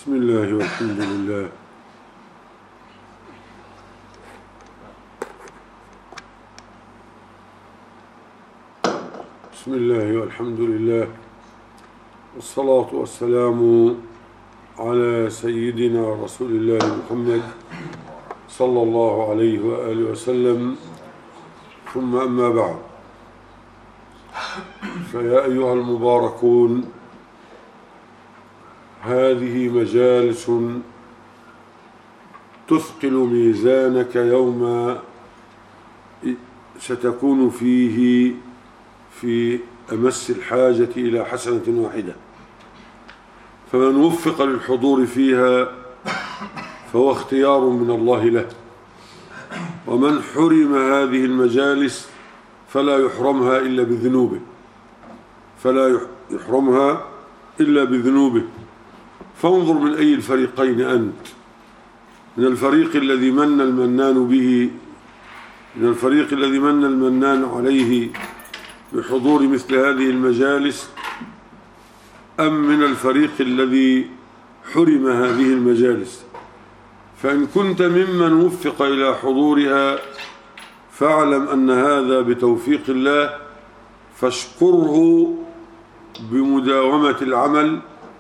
بسم الله والحمد لله. بسم الله والحمد لله، والصلاة والسلام على سيدنا رسول الله محمد صلى الله عليه وآله وسلم، ثم أما بعد، فيا أيها المباركون، هذه مجالس تثقل ميزانك يوم ستكون فيه في أمس الحاجة إلى حسنة واحدة، فمن وفق للحضور فيها فهو اختيار من الله له، ومن حرم هذه المجالس فلا يحرمها إلا بذنوبه. فانظر من أي الفريقين أنت، من الفريق الذي من المنان عليه بحضور مثل هذه المجالس، أم من الفريق الذي حرم هذه المجالس. فإن كنت ممن وفق إلى حضورها فاعلم أن هذا بتوفيق الله، فاشكره بمداومة العمل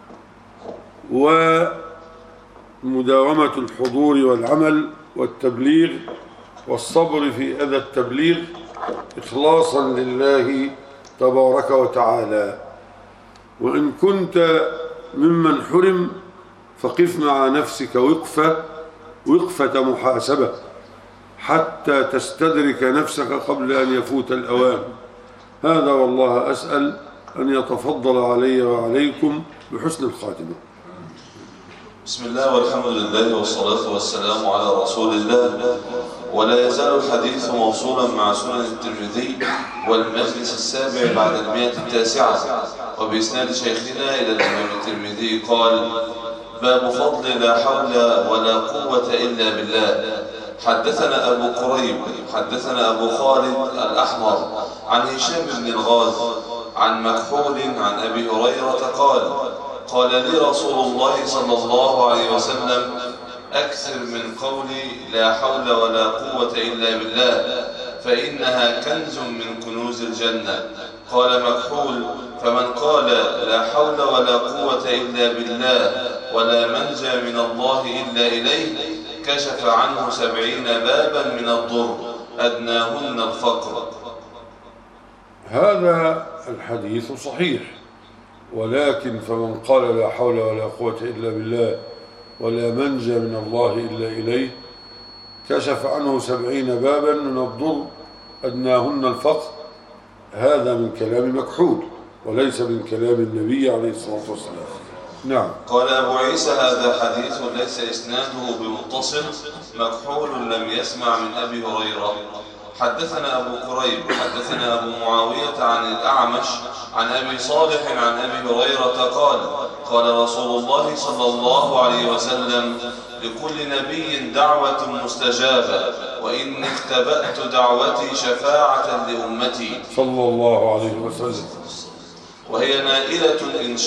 ومداومة الحضور والعمل والتبليغ والصبر في أذى التبليغ إخلاصا لله تبارك وتعالى. وإن كنت ممن حرم فقف مع نفسك وقفة محاسبة حتى تستدرك نفسك قبل أن يفوت الأوان. هذا والله أسأل أن يتفضل علي وعليكم بحسن الخاتمة. بسم الله والحمد لله والصلاة والسلام على رسول الله. ولا يزال الحديث موصولا مع سنن الترمذي والمجلس السابع بعد 109، وبإسناد شيخنا إلى الإمام الترمذي قال: باب فضل لا حول ولا قوة إلا بالله. حدثنا أبو قريب حدثنا أبو خالد الأحمر عن هشام بن الغاز عن مكحول عن أبي هريرة قال لي رسول الله صلى الله عليه وسلم: أكثر من قولي لا حول ولا قوة إلا بالله، فإنها كنز من كنوز الجنة. قال مكحول: فمن قال لا حول ولا قوة إلا بالله ولا منجى من الله إلا إليه كشف عنه 70 بابا من الضر أدناهن الفقر. هذا الحديث صحيح، ولكن فمن قال لا حول ولا قوة إلا بالله ولا منجى من الله إلا إليه كشف عنه 70 بابا من الضر أدناهن الفقر. هذا من كلام مكحول وليس من كلام النبي عليه الصلاة والسلام. نعم. قال أبو عيسى: هذا حديث ليس إسناده بمتصل، مكحول لم يسمع من أبي هريرة. حدثنا أبو قريب حدثنا أبو معاوية عن الأعمش عن أبي صالح عن أبي هريرة قال رسول الله صلى الله عليه وسلم: لكل نبي دعوة مستجابة، وإني اختبأت دعوتي شفاعة لأمتي صلى الله عليه وسلم، وهي نائلة إن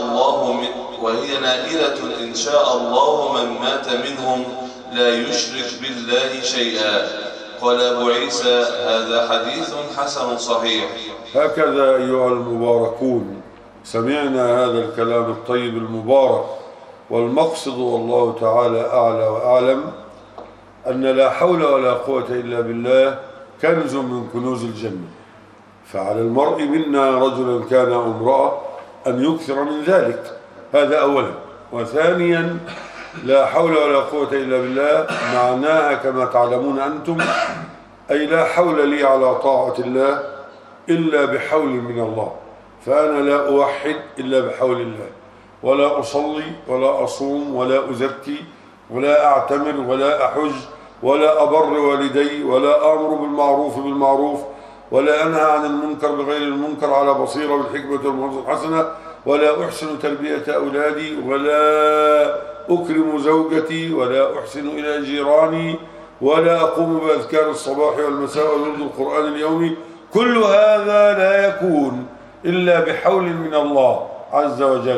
شاء الله من مات منهم لا يشرك بالله شيئا. قال أبو عيسى: هذا حديث حسن صحيح. هكذا أيها المباركون سمعنا هذا الكلام الطيب المبارك، والمقصد والله تعالى أعلى وأعلم أن لا حول ولا قوة إلا بالله كنز من كنوز الجنة، فعلى المرء منا رجلا كان أو امرأة أن يكثر من ذلك. هذا أولا. وثانيا، لا حول ولا قوة إلا بالله معناها كما تعلمون أنتم، أي لا حول لي على طاعة الله إلا بحول من الله، فأنا لا أوحد إلا بحول الله، ولا أصلي ولا أصوم ولا أزكي ولا أعتمر ولا أحج ولا أبر والدي ولا آمر بالمعروف ولا أنهى عن المنكر بغير المنكر على بصيرة بالحكمة والموعظة الحسنة، ولا أحسن تربية أولادي ولا أكرم زوجتي ولا أحسن إلى جيراني ولا أقوم بأذكار الصباح والمساء وورد القرآن اليومي. كل هذا لا يكون إلا بحول من الله عز وجل.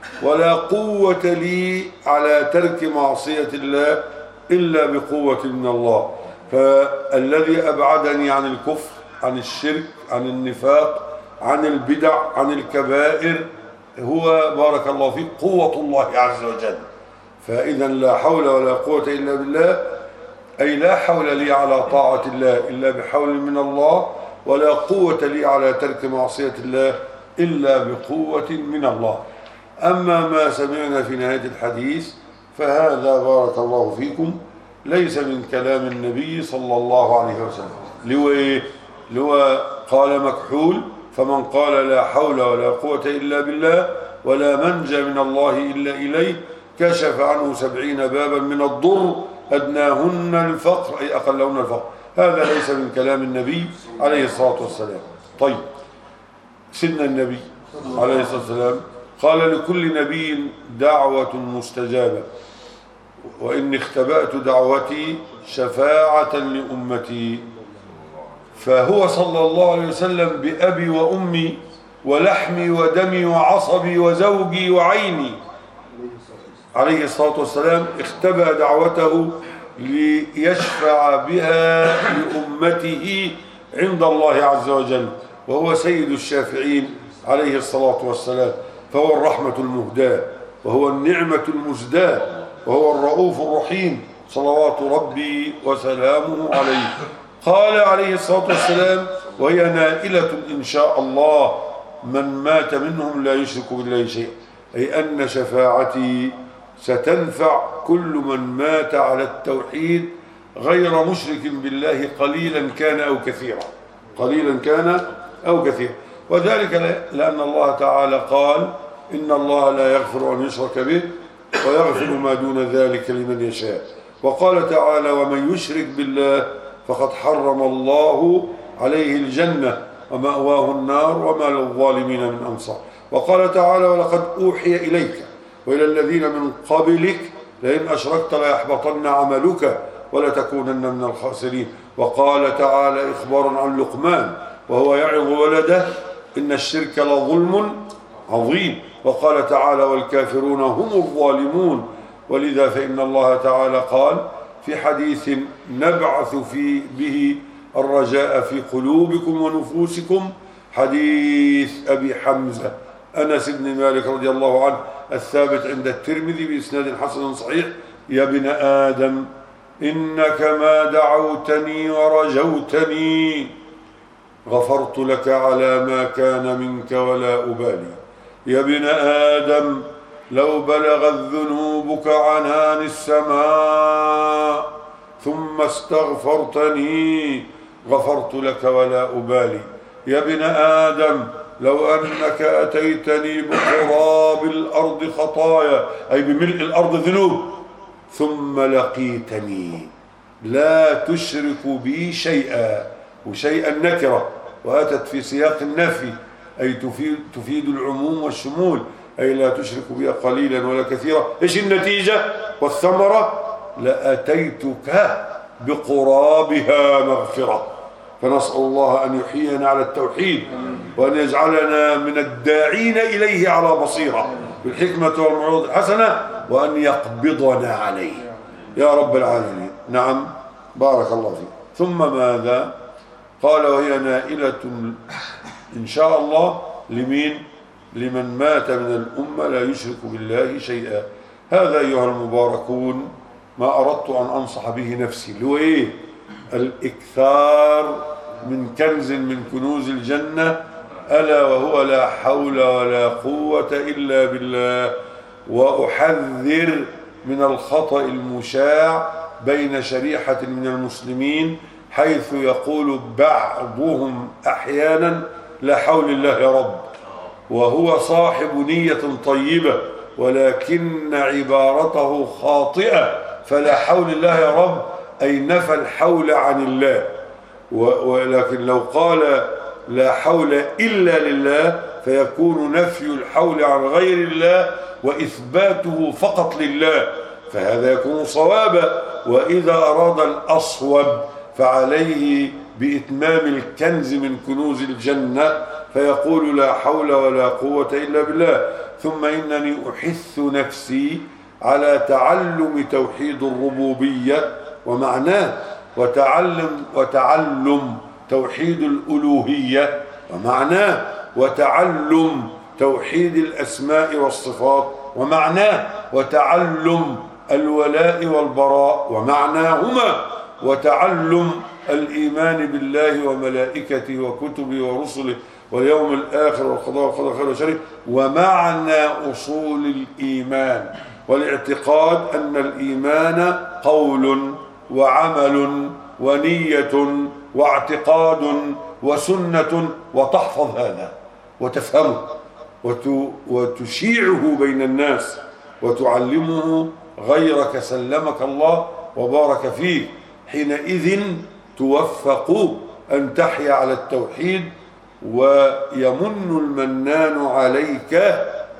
ولا قوة لي على ترك معصية الله إلا بقوة من الله. فالذي أبعدني عن الكفر، عن الشرك، عن النفاق، عن البدع، عن الكبائر هو بارك الله فيك قوة الله عز وجل. فإذا لا حول ولا قوة إلا بالله، أي لا حول لي على طاعة الله إلا بحول من الله، ولا قوة لي على ترك معصية الله إلا بقوة من الله. أما ما سمعنا في نهاية الحديث فهذا بارك الله فيكم ليس من كلام النبي صلى الله عليه وسلم. لو قال مكحول: فمن قال لا حول ولا قوة إلا بالله ولا منجى من الله إلا إليه كشف عنه 70 بابا من الضر أدناهن الفقر، أي أقلهن الفقر. هذا ليس من كلام النبي عليه الصلاة والسلام. طيب، سيدنا النبي عليه الصلاة والسلام قال: لكل نبي دعوة مستجابة، وإني اختبأت دعوتي شفاعة لأمتي. فهو صلى الله عليه وسلم بأبي وأمي ولحمي ودمي وعصبي وزوجي وعيني عليه الصلاة والسلام اختبأ دعوته ليشفع بها لأمته عند الله عز وجل، وهو سيد الشافعين عليه الصلاة والسلام. فهو الرحمة المهداة، وهو النعمة المزداة، وهو الرؤوف الرحيم صلوات ربي وسلامه عليه. قال عليه الصلاة والسلام: وهي نائلة إن شاء الله من مات منهم لا يشرك بالله شيئا، أي أن شفاعتي ستنفع كل من مات على التوحيد غير مشرك بالله قليلا كان أو كثيرا، قليلا كان أو كثيرا. وذلك لأن الله تعالى قال: إن الله لا يغفر أن يشرك به ويغفر ما دون ذلك لمن يشاء. وقال تعالى: ومن يشرك بالله فقد حرم الله عليه الجنة ومأواه النار وما للظالمين من أنصار. وقال تعالى: ولقد أوحي إليك وإلى الذين من قبلك لئن أشركت ليحبطن عملك ولتكونن من الخاسرين. وقال تعالى إخبارا عن لقمان وهو يعظ ولده: إن الشرك لظلم عظيم. وقال تعالى: والكافرون هم الظالمون. ولذا فإن الله تعالى قال في حديث نبعث به الرجاء في قلوبكم ونفوسكم، حديث أبي حمزة أنس بن مالك رضي الله عنه الثابت عند الترمذي بإسناد حسن صحيح: يا ابن آدم إنك ما دعوتني ورجوتني غفرت لك على ما كان منك ولا أبالي. يا ابن آدم لو بلغت ذنوبك عنان السماء ثم استغفرتني غفرت لك ولا أبالي. يا ابن آدم لو أنك أتيتني بقراب الأرض خطايا، أي بملء الأرض ذنوب، ثم لقيتني لا تشرك بي شيئا، وشيئا نكرة وأتت في سياق النفي، أي تفيد العموم والشمول، أي لا تشرك بي قليلا ولا كثيرا. إيش النتيجة والثمرة؟ لأتيتك بقرابها مغفرة. فنسأل الله أن يحيينا على التوحيد، وأن يجعلنا من الداعين إليه على بصيرة بالحكمة والموعظة الحسنة، وأن يقبضنا عليه يا رب العالمين. نعم، بارك الله فيك. ثم ماذا قال؟ وهي نائلة إن شاء الله لمين؟ لمن مات من الأمة لا يشرك بالله شيئا. هذا أيها المباركون ما أردت أن أنصح به نفسي، اللي هو إيه؟ الإكثار من كنز من كنوز الجنة، ألا وهو لا حول ولا قوة إلا بالله. وأحذر من الخطأ المشاع بين شريحة من المسلمين، حيث يقول بعضهم أحيانا لا حول الله يا رب، وهو صاحب نية طيبة ولكن عبارته خاطئة. فلا حول الله يا رب أي نفى الحول عن الله، ولكن لو قال لا حول إلا لله فيكون نفي الحول عن غير الله وإثباته فقط لله، فهذا يكون صوابا. وإذا أراد الأصوب فعليه بإتمام الكنز من كنوز الجنة، فيقول لا حول ولا قوة إلا بالله. ثم إنني أحث نفسي على تعلم توحيد الربوبية ومعناه، وتعلم توحيد الألوهية ومعناه، وتعلم توحيد الأسماء والصفات ومعناه، وتعلم الولاء والبراء ومعناهما، وتعلم الإيمان بالله وملائكته وكتبه ورسله واليوم الآخر والقضاء والقدر خير وشر، ومعنى أصول الإيمان والاعتقاد أن الإيمان قول وعمل ونية واعتقاد وسنة، وتحفظ هذا وتفهمه وتشيعه بين الناس وتعلمه غيرك سلمك الله وبارك فيه. حينئذ توفق أن تحيا على التوحيد، ويمن المنان عليك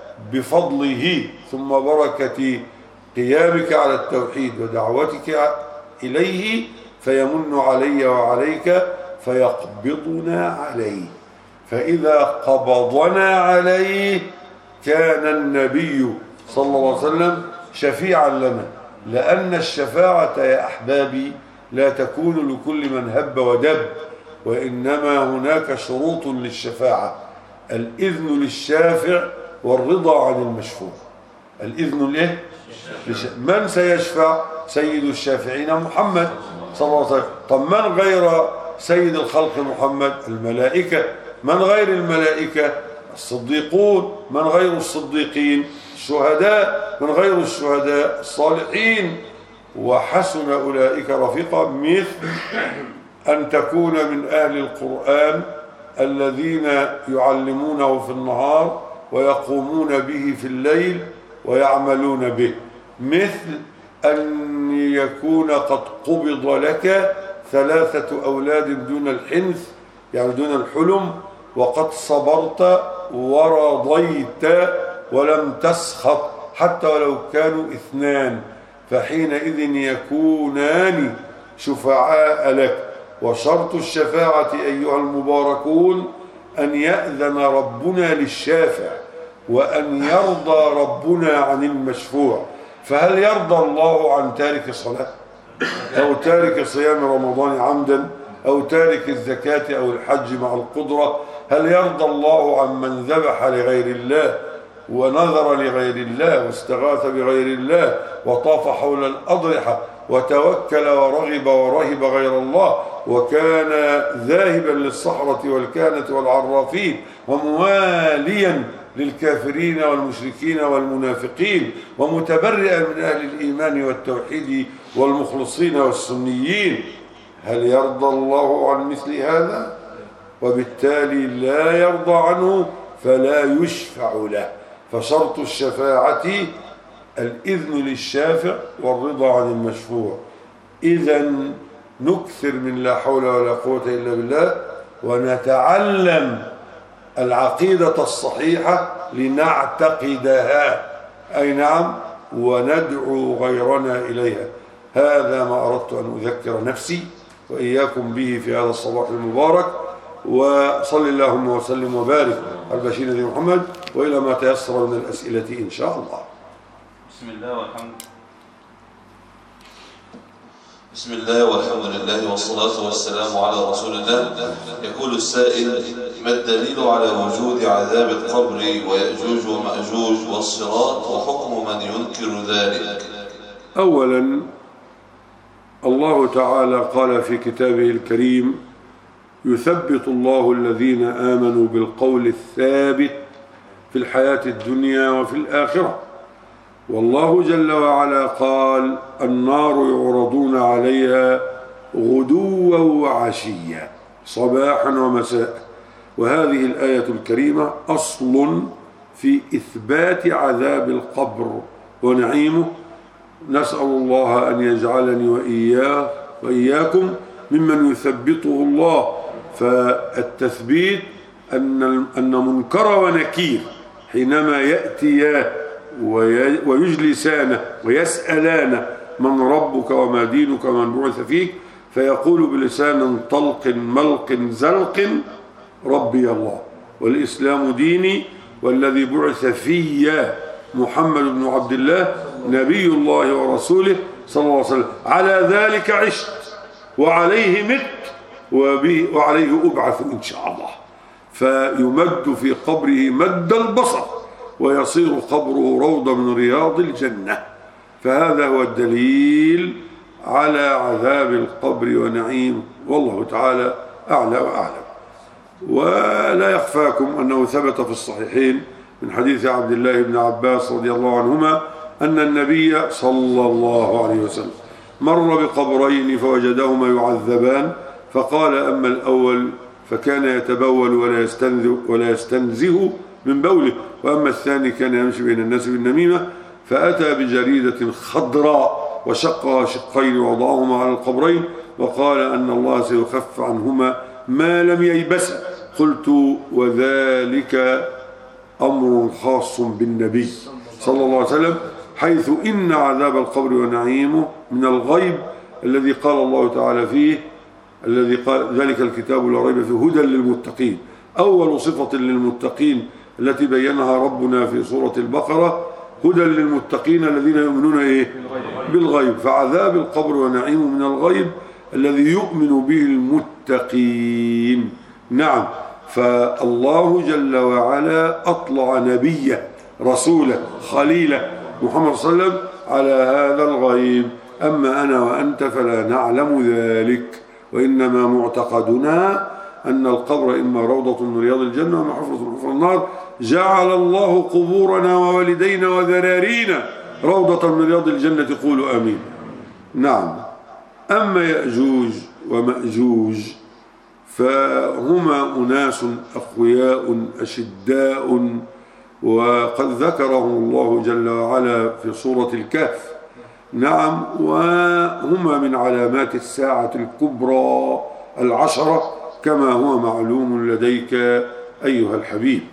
بفضله ثم بركة قيامك على التوحيد ودعوتك إليه، فيمن علي وعليك فيقبضنا عليه. فإذا قبضنا عليه كان النبي صلى الله عليه وسلم شفيعا لنا، لأن الشفاعة يا أحبابي لا تكون لكل من هب ودب، وإنما هناك شروط للشفاعة: الإذن للشافع والرضا عن المشفوع. الإذن له من سيشفع؟ سيد الشافعين محمد صلى الله عليه وسلم. طب من غير سيد الخلق محمد؟ الملائكة. من غير الملائكة؟ الصديقون. من غير الصديقين؟ الشهداء. من غير الشهداء؟ الصالحين. وحسن أولئك رفيقا، مثل أن تكون من أهل القرآن الذين يعلمونه في النهار ويقومون به في الليل ويعملون به، مثل أن يكون قد قبض لك 3 أولاد دون الحنث، يعني دون الحلم، وقد صبرت ورضيت ولم تسخط حتى ولو كانوا 2، فحينئذ يكونان شفعاء لك. وشرط الشفاعة أيها المباركون أن يأذن ربنا للشافع، وأن يرضى ربنا عن المشفوع. فهل يرضى الله عن تارك صلاة، أو تارك صيام رمضان عمدا، أو تارك الزكاة أو الحج مع القدرة؟ هل يرضى الله عن من ذبح لغير الله ونذر لغير الله واستغاث بغير الله وطاف حول الأضرحة وتوكل ورغب ورهب غير الله، وكان ذاهبا للصحرة والكهنة والعرافين، ومواليا للكافرين والمشركين والمنافقين، ومتبرئا من أهل الإيمان والتوحيد والمخلصين والسنيين؟ هل يرضى الله عن مثل هذا؟ وبالتالي لا يرضى عنه فلا يشفع له. فشرط الشفاعة الإذن للشافع والرضا عن المشفوع. إذن نكثر من لا حول ولا قوة إلا بالله، ونتعلم العقيدة الصحيحة لنعتقدها، أي نعم، وندعو غيرنا إليها. هذا ما أردت أن أذكر نفسي وإياكم به في هذا الصباح المبارك. وصل اللهم وسلم وبارك على البشير نبي محمد، وإلى ما تيسر من الأسئلة إن شاء الله. بسم الله والحمد لله والصلاة والسلام على رسول الله. يقول السائل: ما الدليل على وجود عذاب القبر ويأجوج ومأجوج والصراط، وحكم من ينكر ذلك؟ أولا، الله تعالى قال في كتابه الكريم: يثبت الله الذين آمنوا بالقول الثابت في الحياة الدنيا وفي الآخرة. والله جل وعلا قال: النار يعرضون عليها غدوا وعشيا صباحا ومساء. وهذه الآية الكريمة أصل في إثبات عذاب القبر ونعيمه. نسأل الله أن يجعلني وإياكم ممن يثبته الله. فالتثبيت أن منكر ونكير حينما يأتيان ويجلسان ويسألان من ربك وما دينك ومن بعث فيك، فيقول بلسان طلق ملق زلق: ربي الله. والإسلام ديني والذي بعث في محمد بن عبد الله نبي الله ورسوله صلى الله عليه وسلم، على ذلك عشت وعليه مت وعليه أبعث إن شاء الله. فيمد في قبره مد البصر ويصير قبره روضة من رياض الجنة. فهذا هو الدليل على عذاب القبر ونعيم، والله تعالى أعلى وأعلم. ولا يخفاكم أنه ثبت في الصحيحين من حديث عبد الله بن عباس رضي الله عنهما أن النبي صلى الله عليه وسلم مر بقبرين فوجدهما يعذبان، فقال: أما الأول فكان يتبول ولا يستنزه من بوله، وأما الثاني كان يمشي بين الناس بالنميمة. فأتى بجريدة خضراء وشقها شقين ووضعهما على القبرين وقال أن الله سيخف عنهما ما لم ييبسا. قلت: وذلك أمر خاص بالنبي صلى الله عليه وسلم، حيث إن عذاب القبر ونعيمه من الغيب الذي قال الله تعالى فيه، الذي قال: ذلك الكتاب لا ريب فيه هدى للمتقين. أول صفة للمتقين التي بينها ربنا في سورة البقرة هدى للمتقين الذين يؤمنون بالغيب. فعذاب القبر ونعيمه من الغيب الذي يؤمن به المتقين. نعم، فالله جل وعلا أطلع نبيه رسوله خليله محمد صلى الله عليه وسلم على هذا الغيب. أما أنا وأنت فلا نعلم ذلك، وإنما معتقدنا أن القبر إما روضة من رياض الجنة وما حفرة من حفر النار. جعل الله قبورنا ووالدينا وذرارينا روضة من رياض الجنة، قولوا آمين. نعم. أما يأجوج ومأجوج فهما أناس أقوياء أشداء، وقد ذكرهم الله جل وعلا في سورة الكهف. نعم، وهما من علامات الساعة الكبرى العشرة كما هو معلوم لديك أيها الحبيب.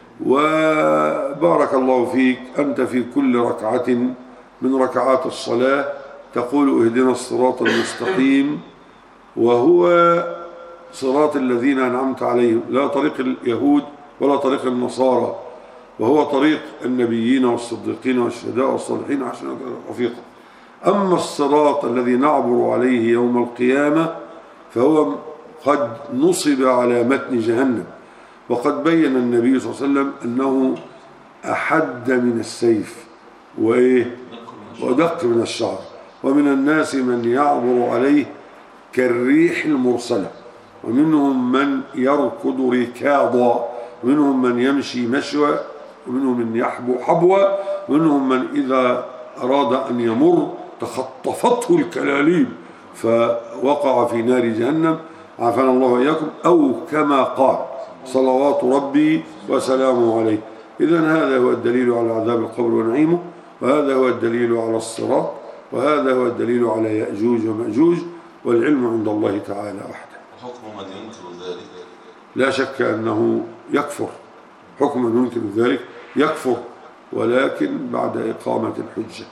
وبارك الله فيك، أنت في كل ركعة من ركعات الصلاة تقول: اهدنا الصراط المستقيم، وهو صراط الذين أنعمت عليهم، لا طريق اليهود ولا طريق النصارى، وهو طريق النبيين والصديقين والشهداء والصالحين حسن رفيقا. أما الصراط الذي نعبر عليه يوم القيامة فهو قد نصب على متن جهنم، وقد بين النبي صلى الله عليه وسلم أنه أحد من السيف ودق من الشعر، ومن الناس من يعبر عليه كالريح المرسلة، ومنهم من يركض ركاضا، ومنهم من يمشي مشوى، ومنهم من يحبو حبوى، ومنهم من إذا أراد أن يمر تخطفته الكلاليب فوقع في نار جهنم، عافانا الله وإياكم، أو كما قال صلوات ربي وسلامه عليه. إذن هذا هو الدليل على عذاب القبر ونعيمه، وهذا هو الدليل على الصراط، وهذا هو الدليل على يأجوج ومأجوج، والعلم عند الله تعالى وحده. حكم من ينكر ذلك؟ لا شك أنه يكفر، حكم من ينكر ذلك يكفر، ولكن بعد إقامة الحجة.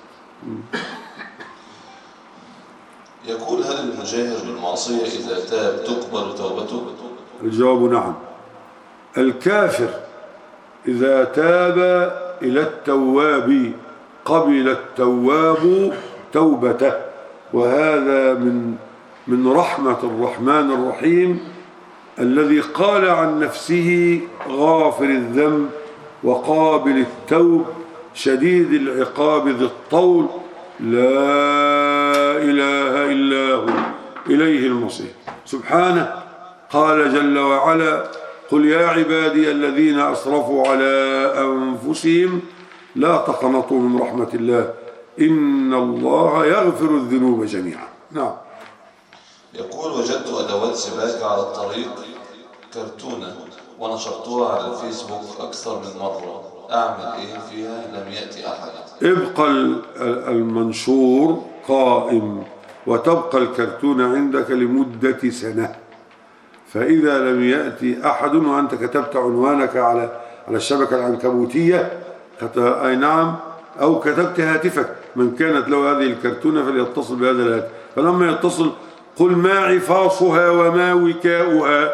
يقول: هل المجاهر بالمعصية إذا تاب تقبل توبته؟ الجواب نعم. الكافر إذا تاب إلى التواب قبل التواب توبته، وهذا من رحمة الرحمن الرحيم الذي قال عن نفسه: غافر الذنب وقابل التوب شديد العقاب ذي الطول لا إله إلا هو إليه المصير. سبحانه قال جل وعلا: قل يا عبادي الذين أسرفوا على أنفسهم لا تقنطوا من رحمة الله إن الله يغفر الذنوب جميعا. نعم. يقول: وجدت أدوات سباكة على الطريق كرتونة ونشرتها على الفيسبوك أكثر من مرة، أعمل إيه فيها؟ لم يأتي أحد. ابقى المنشور قائم وتبقى الكرتونة عندك لمدة سنة، فإذا لم يأتي أحد وأنت كتبت عنوانك على الشبكة العنكبوتية أي نعم، أو كتبت هاتفك، من كانت له هذه الكرتونة فليتصل بهذا الهاتف، فلما يتصل قل ما عفاصها وما وكاؤها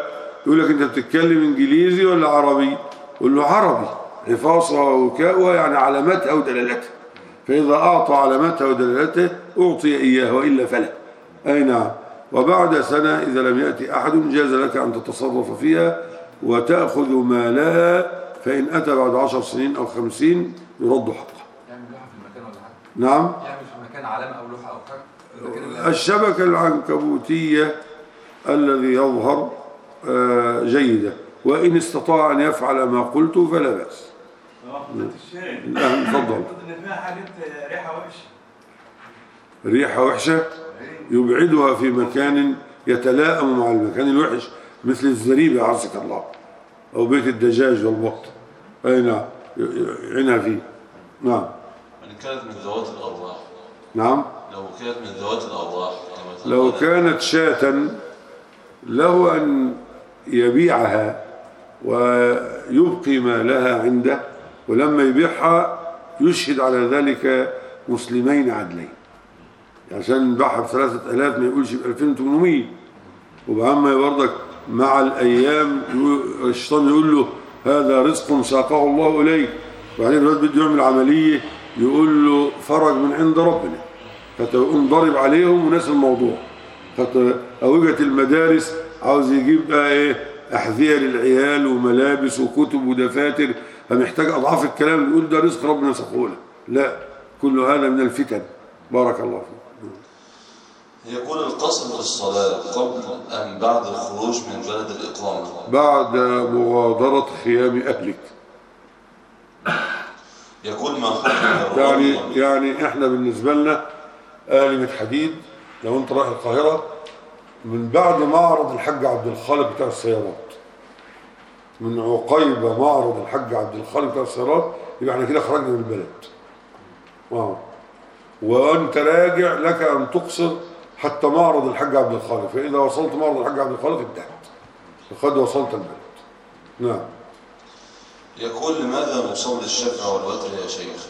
يقول لك أنت بتتكلم إنجليزي ولا عربي؟ قل له عربي، حفاظها وكاؤها يعني علاماتها ودلالتها، فإذا أعطى علاماتها ودلالتها أعطي إياه وإلا فلا. أي نعم. وبعد سنة إذا لم يأتي أحد جاز لك أن تتصرف فيها وتأخذ ما لها، فإن أتى بعد 10 سنين أو 50 يرد حقه. يعمل لوحة في المكان ولا حاجة؟ نعم. يعمل في المكان علامة أو لوحة أو حاجة؟ الشبكة العنكبوتية الذي يظهر جيدة، وإن استطاع أن يفعل ما قلت فلا بأس. لا تفضل. إن فيها حاجات ريحة وحشة. ريحة وحشة يبعدها في مكان يتلائم مع المكان الوحش، مثل الزريبة عزك الله، أو بيت الدجاج والبط. أي نعم، يعينها فيه. نعم. إن كانت من ذوات الأرواح. نعم. لو كانت من ذوات الأرواح لو كانت شاة له أن يبيعها ويبقي ما لها عنده، ولما يبيعها يشهد على ذلك مسلمين عدلين، عشان باعها ب3000 ما يقولش ب2800. وبعما برضك مع الأيام الشيطان يقول له هذا رزق ساقه الله إليك، وبعدين الواد بده يعمل عملية يقول له فرج من عند ربنا، فتقوم ضارب عليهم وناس الموضوع. أو اجت المدارس عاوز يجيب بقى ايه أحذية للعيال وملابس وكتب ودفاتر، فمحتاج أضعاف الكلام، يقول ده رزق ربنا ساقه له. لا، كل هذا من الفتن. بارك الله فيك. يقول القصر في الصلاة قبل أم بعد الخروج من بلد الإقامة؟ بعد مغادرة خيام أهلك. يقول ما حكم يعني احنا بالنسبة لنا آلمة حديد، لو انت رايح القاهرة من بعد معرض الحاج عبد الخالق بتاع السيارات، من عقيبة معرض الحاج عبد الخالق بتاع السيارات، يبقى احنا كده خرجنا من البلد. وانت راجع لك ان تقصر حتى معرض الحاج عبد الخالق، فاذا وصلت معرض الحاج عبد الخالق انتهت، فقد وصلت البلد. نعم. يقول لماذا نصلي الشفع والوتر يا شيخ؟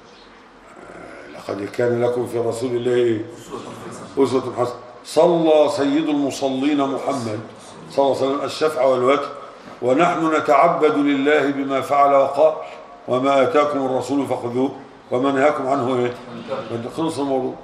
لقد كان لكم في رسول الله أسوة حسنة. صلى سيد المصلين محمد صلى الله عليه وسلم الشفع والوتر، ونحن نتعبد لله بما فعل وقال وما آتاكم الرسول فخذوه وما نهاكم عنه ايه؟ خلص الموضوع.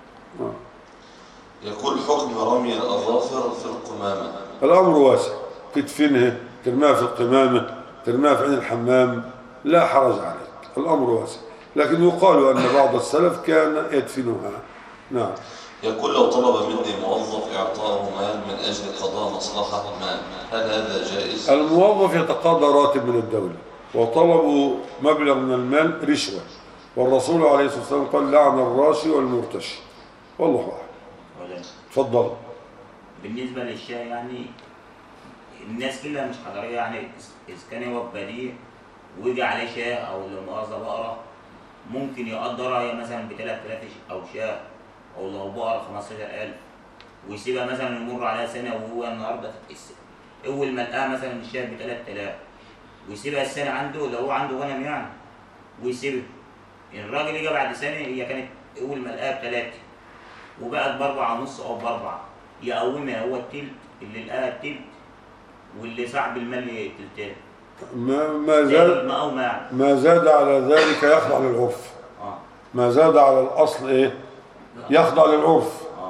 يقول حكم رمي الأظافر في القمامة. الأمر واسع، تدفنها، ترميها في القمامة، ترميها في عين الحمام، لا حرج عليك، الأمر واسع. لكن يقال أن بعض السلف كان يدفنها. نعم. يقول لو طلب مني موظف إعطاءه مال من أجل قضاء مصلحة ما، هل هذا جائز؟ الموظف يتقاضى راتب من الدولة، وطلبوا مبلغ من المال رشوة، والرسول عليه الصلاة والسلام قال لعن الراشي والمرتشي. والله أعلم. تفضل. بالنسبة للشاي يعني الناس كلها مش حضرية، يعني إذا كان هو بديع ويجي عليه شاة أو لمؤاخذة بقرة ممكن يقدرها مثلا ب3000 أو شاة، أو لو بقرة 15000، ويسيبها مثلا يمر عليها سنة وهو النهارده أول ما لقاها مثلا الشاة ب3000 ويسيبها السنة عنده لو هو عنده غنم يعني، ويسيبها. الراجل يجي بعد سنة هي كانت أول ما لقاها ب3 وبقت ب4.5 أو ب4، يقومها هو التلت اللي لقاها التلت واللي صاحب المال تلتين. ما زاد على ذلك يخضع للعرف. ما زاد على الأصل إيه؟ يخضع للعرف.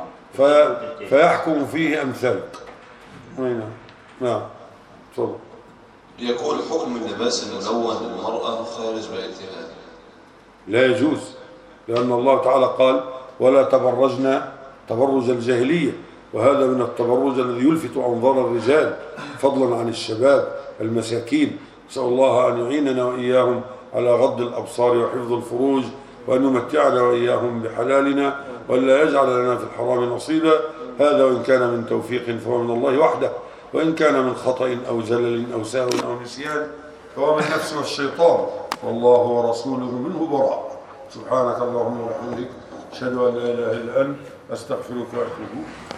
فيحكم فيه أمثالك. نعم. تفضل. يقول حكم اللباس الملون للمرأة خارج بيتها. لا يجوز، لأن الله تعالى قال ولا تبرجنا تبرج الجاهلية، وهذا من التبرج الذي يلفت أنظار الرجال فضلا عن الشباب المساكين. نسأل الله أن يعيننا وإياهم على غض الأبصار وحفظ الفروج، وأن يمتعنا وإياهم بحلالنا، ولا يجعل لنا في الحرام نصيبا. هذا وإن كان من توفيق فهو من الله وحده، وإن كان من خطأ أو زلل أو سهو أو نسيان فهو من نفس والشيطان، والله ورسوله منه براء. سبحانك اللهم وبحمدك، أشهد أن لا إله إلا أنت، أستغفرك وأتوب إليك.